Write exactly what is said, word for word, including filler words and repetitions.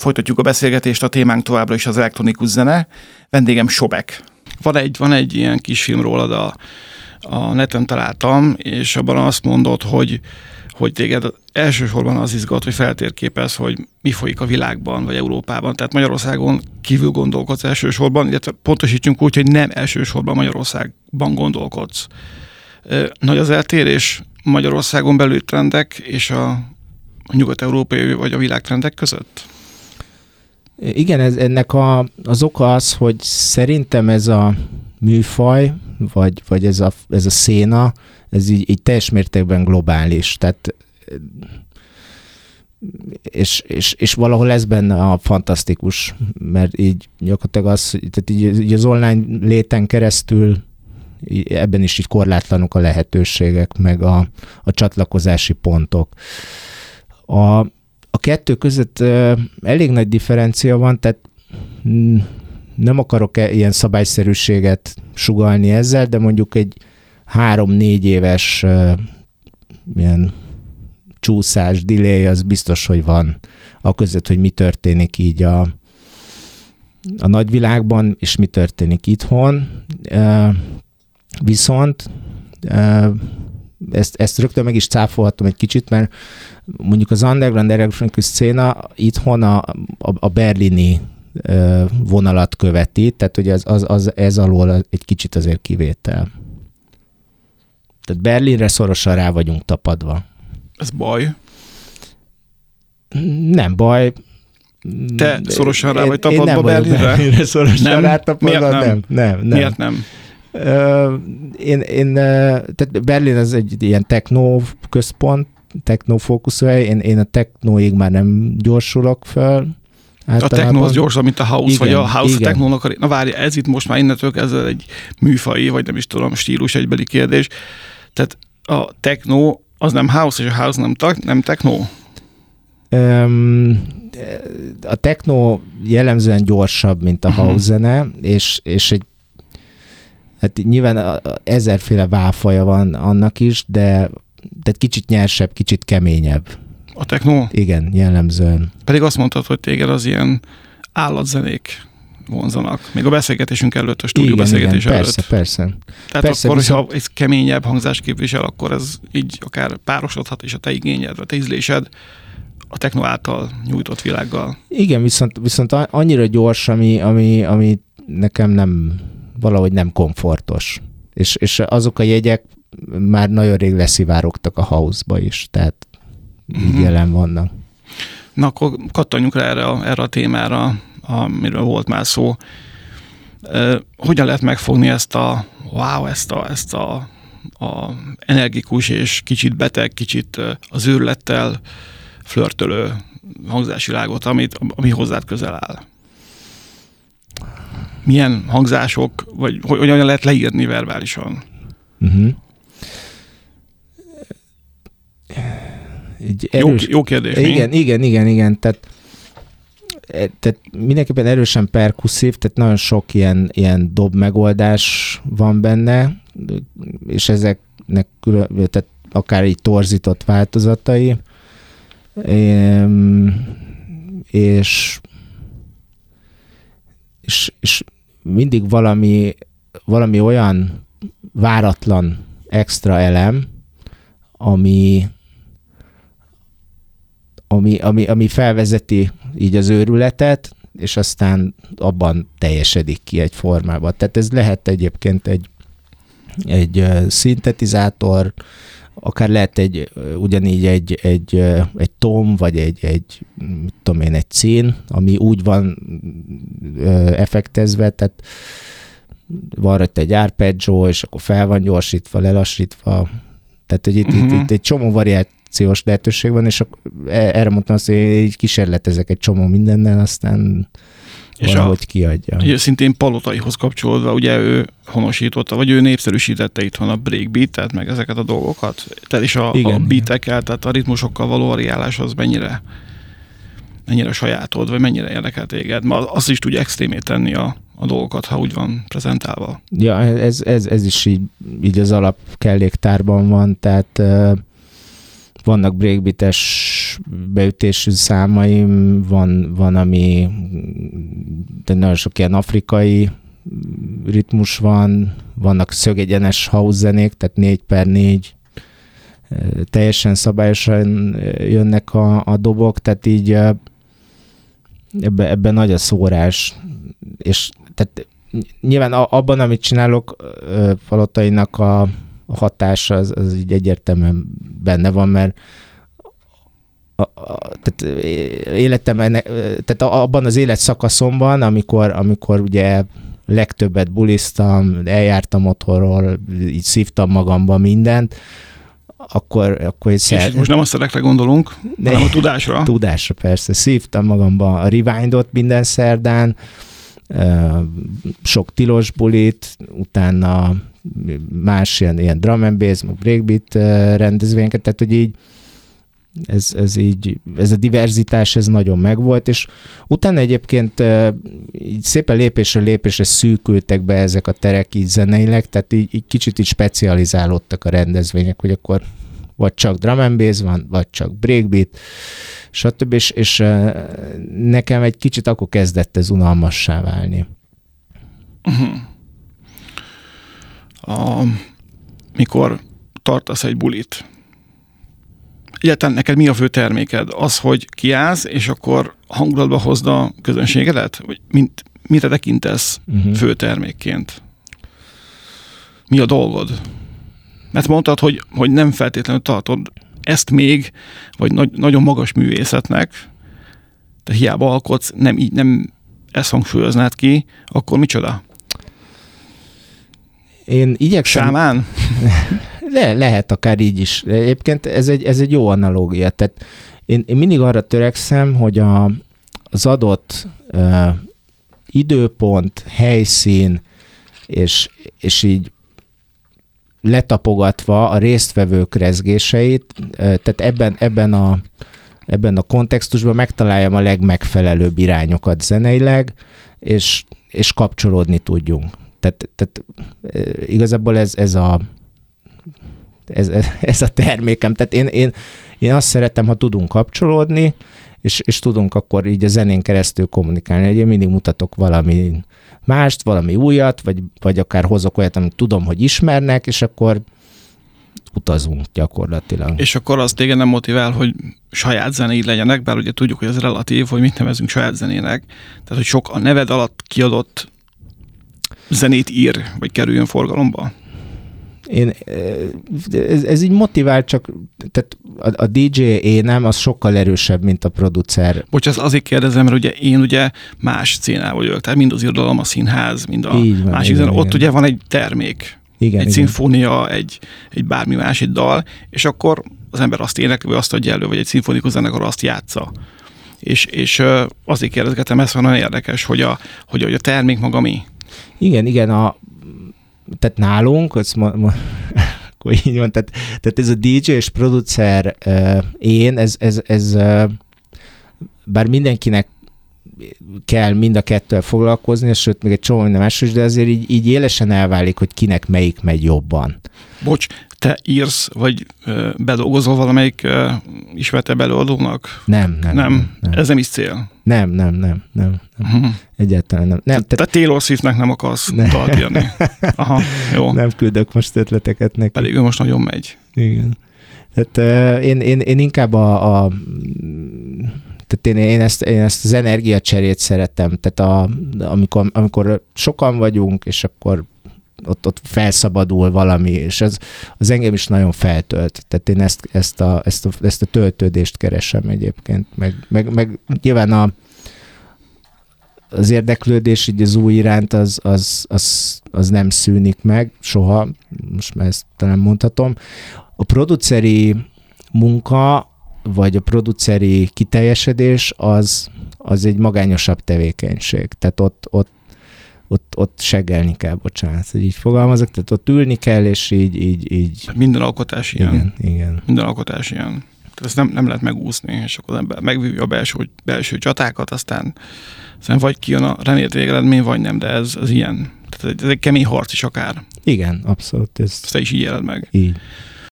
Folytatjuk a beszélgetést, a témánk továbbra is az elektronikus zene. Vendégem Sobek. Van egy, van egy ilyen kis film rólad, a, a neten találtam, és abban azt mondod, hogy, hogy téged elsősorban az izgat, hogy feltérképez, hogy mi folyik a világban, vagy Európában. Tehát Magyarországon kívül gondolkodsz elsősorban, illetve pontosítsunk úgy, hogy nem elsősorban Magyarországban gondolkodsz. Nagy az eltérés Magyarországon belül trendek és a, a nyugat-európai vagy a világtrendek között? Igen, ez, ennek a, az oka az, hogy szerintem ez a műfaj, vagy, vagy ez, a, ez a széna, ez így, így teljes mértékben globális. Tehát, és, és, és valahol ez benne a fantasztikus, mert így gyakorlatilag az, tehát így, így az online léten keresztül ebben is így korlátlanok a lehetőségek, meg a, a csatlakozási pontok. A, a kettő között uh, elég nagy differencia van, tehát mm, nem akarok e, ilyen szabályszerűséget sugallni ezzel, de mondjuk egy három-négy éves uh, ilyen csúszás, delay, az biztos, hogy van a között, hogy mi történik így a, a nagyvilágban, és mi történik itthon. Uh, Viszont ezt, ezt rögtön meg is cáfolhatom egy kicsit, mert mondjuk az underground elektronikus széna itthon a, a, a berlini vonalat követi, tehát hogy az, az, az, ez alól egy kicsit azért kivétel. Tehát Berlinre szorosan rá vagyunk tapadva. Ez baj? Nem baj. Te szorosan rá vagy tapadva Berlinre? Berlinre szorosan nem? Rá tapadva? Miért nem? Nem, nem, nem. Miért nem? Uh, én, én, uh, tehát Berlin az egy ilyen techno központ, techno fókuszú hely, én, én a technoig már nem gyorsulok föl. A techno az gyorsabb, mint a house, igen, vagy a house igen. a technónak. Na várj, ez itt most már innentől kezdve egy műfai, vagy nem is tudom, stílus egybeli kérdés. Tehát a techno az nem house, és a house nem, ta- nem techno? Um, a techno jellemzően gyorsabb, mint a uh-huh. house zene, és, és egy hát nyilván ezerféle válfaja van annak is, de, de kicsit nyersebb, kicsit keményebb. A techno? Igen, jellemzően. Pedig azt mondtad, hogy téged az ilyen állatzenék vonzanak. Még a beszélgetésünk előtt, a stúdió igen, beszélgetés igen, előtt. Persze, persze. Tehát persze, akkor, viszont... hogyha egy keményebb hangzást képvisel, akkor ez így akár párosodhat, és a te igényed, a te ízlésed a techno által nyújtott világgal. Igen, viszont, viszont annyira gyors, ami, ami, ami nekem nem... valahogy nem komfortos. És, és azok a jegyek már nagyon rég leszivárogtak a house-ba is, tehát így mm-hmm. jelen vannak. Na akkor kattanjunk rá erre a, erre a témára, amiről volt már szó. Hogyan lehet megfogni ezt a wow, ezt a, ezt a, a energikus és kicsit beteg, kicsit az őrülettel flörtölő hangzásvilágot, amit, ami hozzád közel áll? Milyen hangzások, vagy hogyan lehet leírni verbálisan? Uh-huh. Erős... Jó, jó kérdés. Igen, mi? igen, igen, igen. Tehát, tehát mindenképpen erősen perkusszív, tehát nagyon sok ilyen, ilyen dob megoldás van benne, és ezeknek külön, tehát akár így torzított változatai. És És, és mindig valami, valami olyan váratlan extra elem, ami, ami, ami, ami felvezeti így az őrületet, és aztán abban teljesedik ki egy formában. Tehát ez lehet egyébként egy, egy szintetizátor, akár lehet egy, ugyanígy egy, egy, egy tom, vagy egy, egy, mit tudom én, egy szín, ami úgy van effektezve, tehát van rajta egy arpeggio, és akkor fel van gyorsítva, lelassítva, tehát hogy itt, uh-huh. itt, itt egy csomó variációs lehetőség van, és erre mondtam azt, hogy így kísérletezek egy csomó mindennel, aztán és valahogy kiadja. Ugye szintén Palotaihoz kapcsolódva, ugye ő honosította, vagy ő népszerűsítette itthon a breakbeat, tehát meg ezeket a dolgokat. Tehát is a, a beatekkel, tehát a ritmusokkal való variálás az mennyire, mennyire sajátod, vagy mennyire érdekel téged. Ma azt is tudja extrémé tenni a, a dolgokat, ha úgy van prezentálva. Ja, ez, ez, ez is így, így az alap kelléktárban van, tehát uh, vannak breakbeates beütésű számaim, van, van ami, de nagyon sok ilyen afrikai ritmus van, vannak szögegyenes house zenék, tehát négy per négy, teljesen szabályosan jönnek a, a dobok, tehát így ebben ebbe nagy a szórás, és tehát nyilván abban, amit csinálok, Palottainak a hatása az, az így egyértelműen benne van, mert a, a, tehát életem, tehát abban az életszakaszomban, amikor, amikor ugye legtöbbet buliztam, eljártam otthonról, így szívtam magamban mindent, akkor, akkor és szer... most nem a szerekre gondolunk, de hanem a tudásra. Tudásra, persze. Szívtam magamba a Rewindot minden szerdán, sok tilos bulit, utána más ilyen, ilyen drum and bass, breakbeat rendezvényeket, tehát hogy így ez, ez így, ez a diverzitás, ez nagyon megvolt, és utána egyébként így szépen lépésről lépésre szűkültek be ezek a terek így zeneileg, tehát így, így kicsit így specializálódtak a rendezvények, hogy akkor vagy csak drum and bass van, vagy csak breakbeat, stb. És, és nekem egy kicsit akkor kezdett ez unalmassá válni. Uh-huh. A, mikor tartasz egy bulit, egyáltalán neked mi a fő terméked? Az, hogy kiállsz, és akkor hangulatba hozd a közönségedet? Vagy mint, mire tekintesz uh-huh. fő termékként? Mi a dolgod? Mert mondtad, hogy, hogy nem feltétlenül tartod ezt még, vagy nagy, nagyon magas művészetnek, de hiába alkotsz, nem így, nem ezt hangsúlyoznád ki, akkor micsoda? Én igyekszem... Sámán? Le, lehet akár így is. Egyébként ez egy, ez egy jó analógia. Tehát én, én mindig arra törekszem, hogy a, az adott uh, időpont, helyszín, és, és így letapogatva a résztvevők rezgéseit, uh, tehát ebben, ebben, a, ebben a kontextusban megtaláljam a legmegfelelőbb irányokat zeneileg, és, és kapcsolódni tudjunk. Tehát, tehát uh, igazából ez, ez a Ez, ez a termékem. Tehát én, én, én azt szeretem, ha tudunk kapcsolódni, és, és tudunk akkor így a zenén keresztül kommunikálni. Én mindig mutatok valami mást, valami újat, vagy, vagy akár hozok olyat, amit tudom, hogy ismernek, és akkor utazunk gyakorlatilag. És akkor az téged nem motivál, hogy saját zenéid legyenek, bár ugye tudjuk, hogy ez relatív, hogy mit nevezünk saját zenének. Tehát, hogy sok a neved alatt kiadott zenét ír, vagy kerüljön forgalomba? Én, ez, ez így motivál, csak tehát a, a dé dzsé énem az sokkal erősebb, mint a producer. Bocs, azért kérdezem, mert ugye én ugye más szcénával vagyok, tehát mind az irodalom, a színház, mind a van, másik zene. Ott ugye van egy termék, igen, egy igen. szimfónia, egy, egy bármi más, egy dal, és akkor az ember azt énekli, vagy azt adja elő, vagy egy szimfonikus zenekar azt játsza. És, és azért kérdezgetem, ez van nagyon érdekes, hogy a, hogy a termék maga mi? Igen, igen, a tehát nálunk, az ma, ma, akkor így van, tehát, tehát ez a dé dzsé és producer uh, én, ez, ez, ez uh, bár mindenkinek kell mind a kettővel foglalkozni, és sőt, még egy csomó minden más is, de azért így, így élesen elválik, hogy kinek melyik megy jobban. Bocs, te írsz, vagy uh, bedolgozol valamelyik uh, ismertebb előadónak? Nem, nem, nem. nem, nem. Ez nem is cél? Nem, nem, nem, nem. nem. Uh-huh. Egyáltalán nem. nem te, te Taylor Swiftnek nem akarsz dalt írni. Aha, jó. Nem küldök most ötleteket neki. Pedig ő most nagyon megy. Igen. Tehát uh, én, én, én inkább a, a tehát én, én, ezt, én ezt az energiacserét szeretem. Tehát a, amikor, amikor sokan vagyunk, és akkor ott, ott felszabadul valami, és ez az engem is nagyon feltölt. Tehát én ezt, ezt, a, ezt, a, ezt a töltődést keresem egyébként. Meg, meg, meg nyilván a, az érdeklődés így az új iránt az, az, az, az nem szűnik meg soha, most már ezt talán mondhatom. A produceri munka, vagy a produceri kiteljesedés az, az egy magányosabb tevékenység. Tehát ott, ott Ott, ott seggelni kell, bocsánat, hogy így fogalmazok, tehát ott ülni kell, és így... így, így... Minden alkotás ilyen. Igen, igen. Minden alkotás ilyen. Tehát ezt nem, nem lehet megúszni, és akkor az ember megvívja a belső, belső csatákat, aztán, aztán vagy kijön a remélt végeredmény, vagy nem, de ez, ez ilyen. Tehát ez egy kemény harc is akár. Igen, abszolút. Ez... Ezt te is így éled meg. Így.